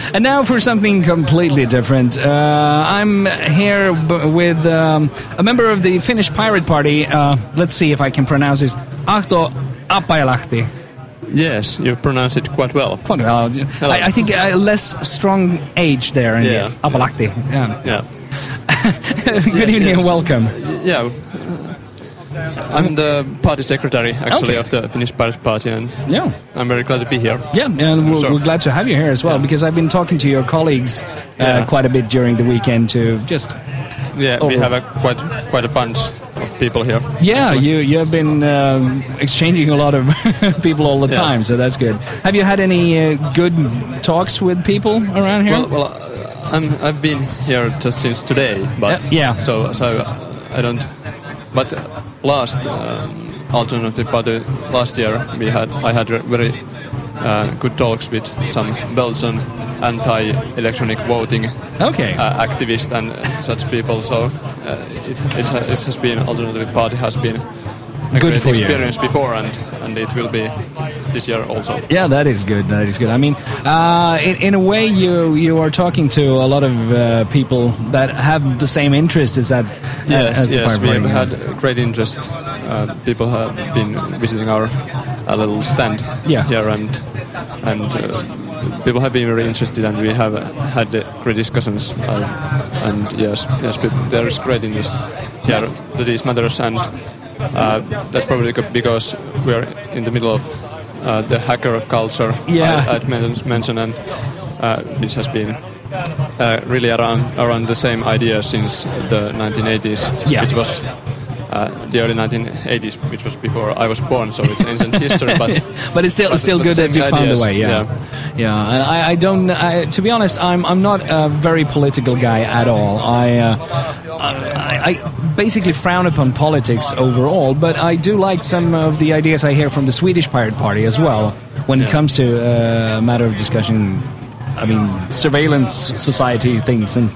And now for something completely different. I'm here with a member of the Finnish Pirate Party. Let's see if I can pronounce this. Ahto Apailahti. Yes, you pronounce it quite well. Quite well. I think less strong age there in the Apailahti. Yeah. Good evening and welcome. Yeah. I'm the party secretary, actually, of the Finnish Pirate Party, and I'm very glad to be here. Yeah, and we're glad to have you here as well, because I've been talking to your colleagues quite a bit during the weekend to just... Yeah, we have quite a bunch of people here. Yeah, you have been exchanging a lot of people all the time, so that's good. Have you had any good talks with people around here? Well, I've been here just since today, but so I don't... But last alternative party last year, I had very good talks with some Belgian anti-electronic voting activists and such people. So it has been alternative party has been a good great experience before, and it will be this year also. Yeah, that is good. That is good. I mean, in a way, you are talking to a lot of people that have the same interest as that. Yes, we have had great interest. People have been visiting our little stand here, and people have been very interested, and we have had great discussions. And yes, there is great interest here to these matters, and that's probably because we are in the middle of the hacker culture I'd mentioned, and this has been really around the same idea since the 1980s, which was the early 1980s, which was before I was born, so it's ancient history. But it's still good that you found a way. Yeah. And I don't. To be honest, I'm not a very political guy at all. I basically frown upon politics overall, but I do like some of the ideas I hear from the Swedish Pirate Party as well when it comes to a matter of discussion. I mean, surveillance society things and.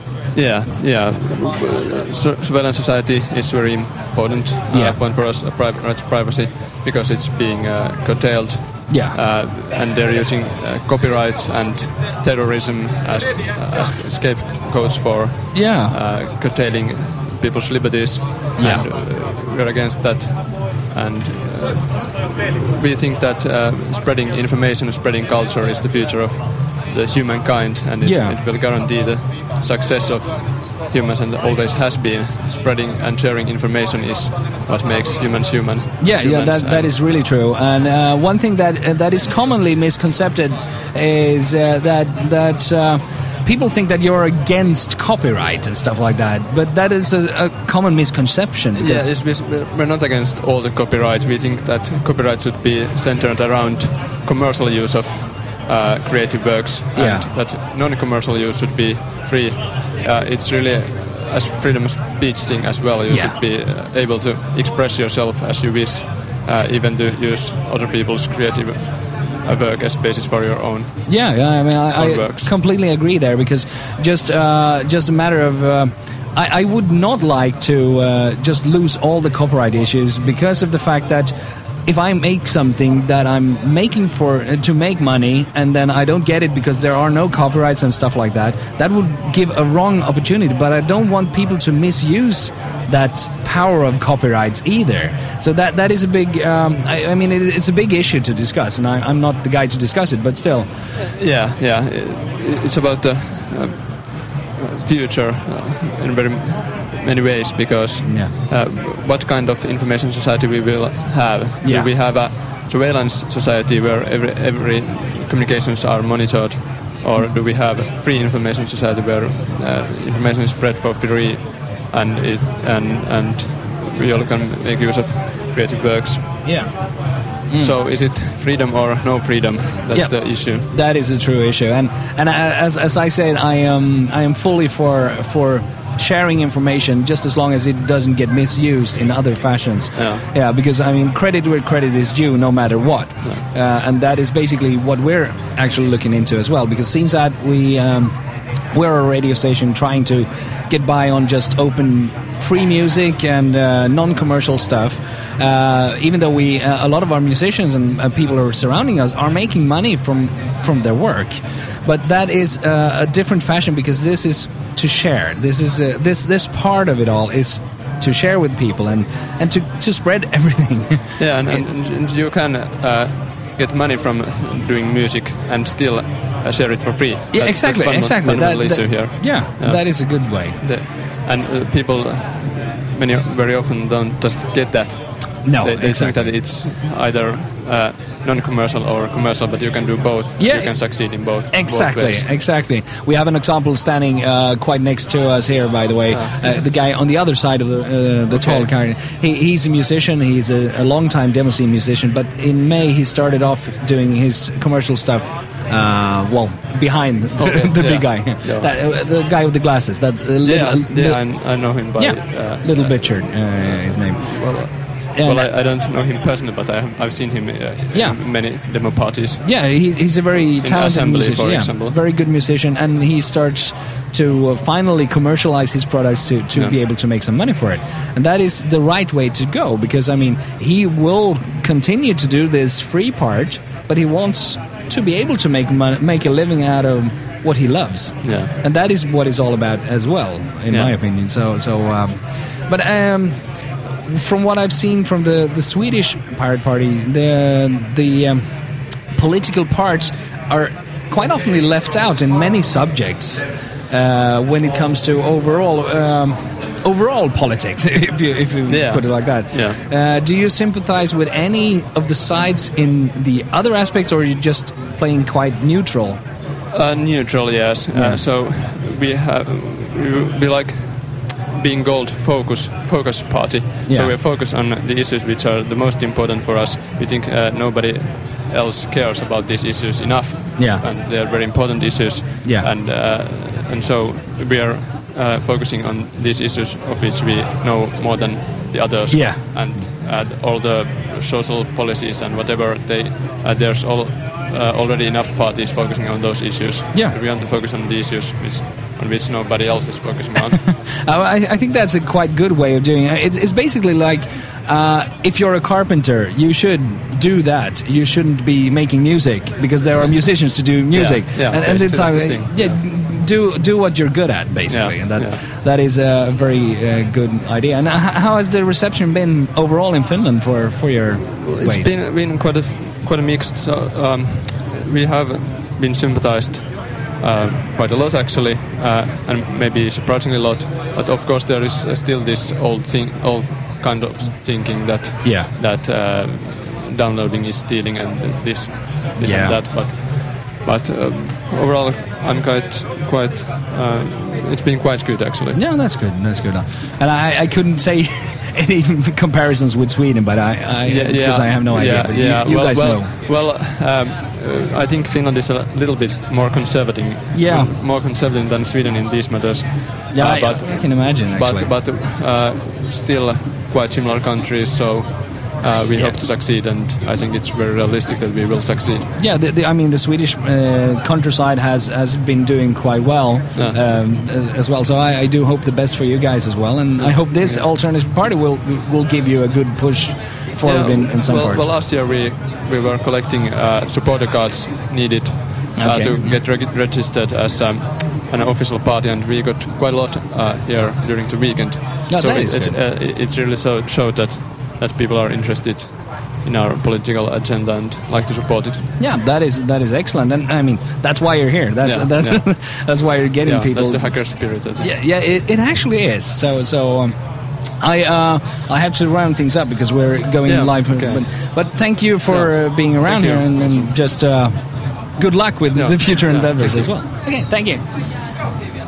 Surveillance society is very important point for us, privacy, because it's being curtailed. And they're using copyrights and terrorism as scapegoats for curtailing people's liberties. And we're against that. And we think that spreading information, spreading culture is the future of the humankind, and it will guarantee the success of humans, and always has been. Spreading and sharing information is what makes humans human. That is really true. And one thing that is commonly misconceived is that people think that you're against copyright and stuff like that, but that is a common misconception. We're not against all the copyright. We think that copyright should be centered around commercial use of creative works, and that non-commercial use should be free. It's really a freedom of speech thing as well. You should be able to express yourself as you wish, even to use other people's creative work as basis for your own. I mean, I completely agree there, because just a matter of. I would not like to just lose all the copyright issues because of the fact that if I make something that I'm making to make money, and then I don't get it because there are no copyrights and stuff like that, that would give a wrong opportunity. But I don't want people to misuse that power of copyrights either. So that is a big. I mean, it's a big issue to discuss, and I'm not the guy to discuss it, but still. It's about the future in very many ways, because what kind of information society we will have? Will we have a surveillance society where every communications are monitored, or do we have a free information society where information is spread for free, and we all can make use of creative works? So is it freedom or no freedom? That's the issue. That is a true issue, and as I said, I am fully for sharing information, just as long as it doesn't get misused in other fashions. Because I mean, credit where credit is due, no matter what, and that is basically what we're actually looking into as well. Because it seems that we're a radio station trying to get by on just open free music and non-commercial stuff, even though a lot of our musicians and people who are surrounding us are making money from from their work. But that is a different fashion, because this is to share. This is this part of it all is to share with people and to spread everything. Yeah, and you can get money from doing music and still share it for free. Yeah, exactly. That issue here. Yeah, that is a good way. And people very often don't just get that. No, they think that it's either non-commercial or commercial, but you can do both. Yeah, you can succeed in both. Exactly. We have an example standing quite next to us here, by the way. The guy on the other side of the tall car. He's a musician. He's a long-time demo scene musician. But in May, he started off doing his commercial stuff. Behind the big guy, the guy with the glasses. That I know him by Little Bitchard, his name. I don't know him personally, but I've seen him in many demo parties. Yeah, he's a very talented musician. For example. Very good musician, and he starts to finally commercialize his products to be able to make some money for it. And that is the right way to go, because, I mean, he will continue to do this free part, but he wants to be able to make a living out of what he loves. Yeah. And that is what it's all about as well, in my opinion. But from what I've seen from the Swedish Pirate Party, the political parts are quite often left out in many subjects when it comes to overall politics, if you put it like that. Yeah. Do you sympathize with any of the sides in the other aspects, or are you just playing quite neutral? Neutral, yes. So we like being called focus party. Yeah. So we focus on the issues which are the most important for us. We think nobody else cares about these issues enough. Yeah. And they are very important issues. Yeah. And so we are focusing on these issues of which we know more than the others. Yeah. And all the social policies and whatever there's already enough parties focusing on those issues. Yeah. We want to focus on the issues on which nobody else is focusing on. I think that's a quite good way of doing it. It's basically like if you're a carpenter, you should do that. You shouldn't be making music, because there are musicians to do music. And it's do what you're good at, basically. And that is a very good idea. And how has the reception been overall in Finland for your ways? It's been quite a mixed. So, we have been sympathized quite a lot, actually, and maybe surprisingly a lot. But of course, there is still this old kind of thinking that downloading is stealing and this and that. But overall, I'm quite. It's been quite good, actually. Yeah, that's good. And I couldn't say any comparisons with Sweden, but because I have no idea. But you guys know. Well, I think Finland is a little bit more conservative. Yeah. More conservative than Sweden in these matters. Yeah, I can imagine. Actually. But still quite similar countries. So. We hope to succeed, and I think it's very realistic that we will succeed. Yeah, the Swedish countryside has been doing quite well as well. So I do hope the best for you guys as well, and I hope this alternative party will give you a good push forward in some part. Well, last year we were collecting supporter cards needed to get registered as an official party, and we got quite a lot here during the weekend. No, so it really showed that people are interested in our political agenda and like to support it. Yeah, that is excellent, and I mean that's why you're here. That's why you're getting people. That's the hacker spirit, I think. Yeah, it actually is. So I have to round things up because we're going live. Okay. But thank you for being around here, and just good luck with the future endeavors as well. Okay, thank you.